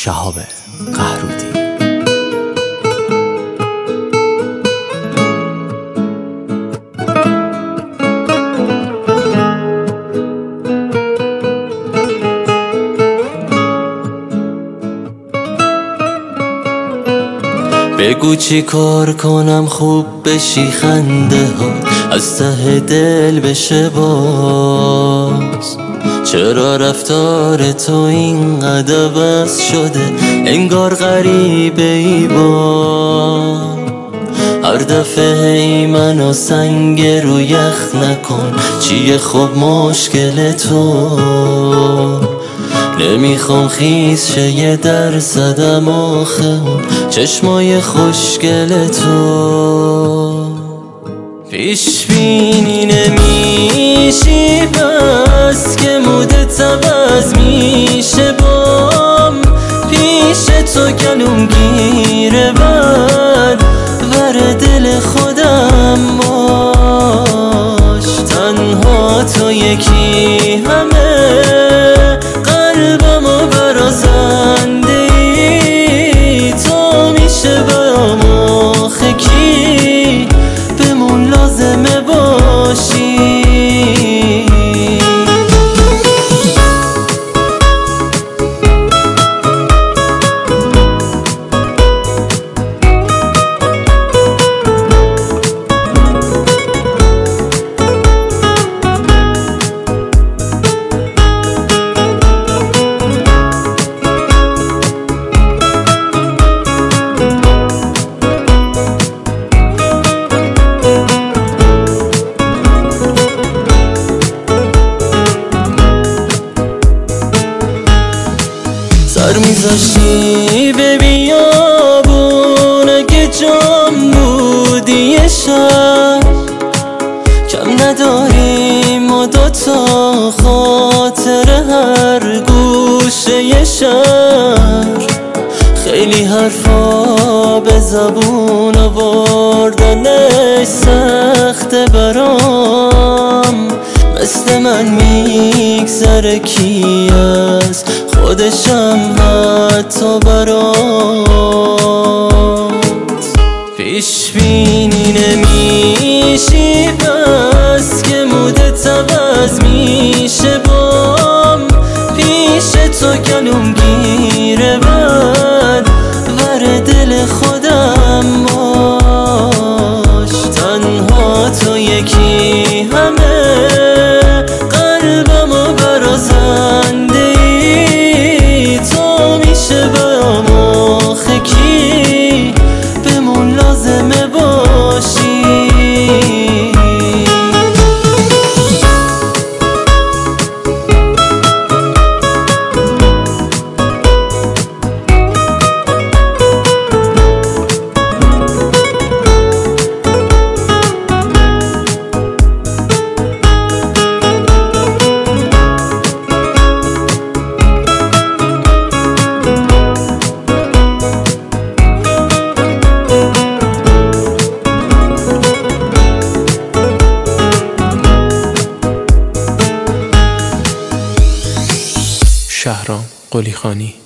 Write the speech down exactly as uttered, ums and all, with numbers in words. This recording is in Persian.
شهاب قهرودی. بگو چی کار کنم خوب بشی خنده ها از ته دل بشه باز. چرا رفتار تو اینقدر بس شده انگار غریبه ای با. هر دفعه ای منو سنگ رو یخ نکن چیه خب مشکل تو. نمیخوام خیز شه یه درصدم آخه اون چشمای خوشگل تو. پیش بینی نمیشی پس که مودت عوض میشه بام. پیش تو گلوم گیره بر ور دل خودم باش. تنها تو یکی همه قلبمو برازنده ای. تو میشه برام آخه کی بمون لازمه باشی. سر میذاشتی به بیابون اگه جام بودی یه شب. کم نداریم و دوتا خاطر هر گوشه یه شهر. خیلی حرفا به زبون آوردنش سخته برام. مثل من میگذره کی از خودشم حتی برات. پیش بینی نمیشی پس که مودت عوض میشه بام. پیش تو گلوم گیره بر ور دل خودم باش. تنها تو یکی همه قلبمو برازنده ای. تو میشه برام آخه کی بمون لازمه باشی. شهرام قلیخانی.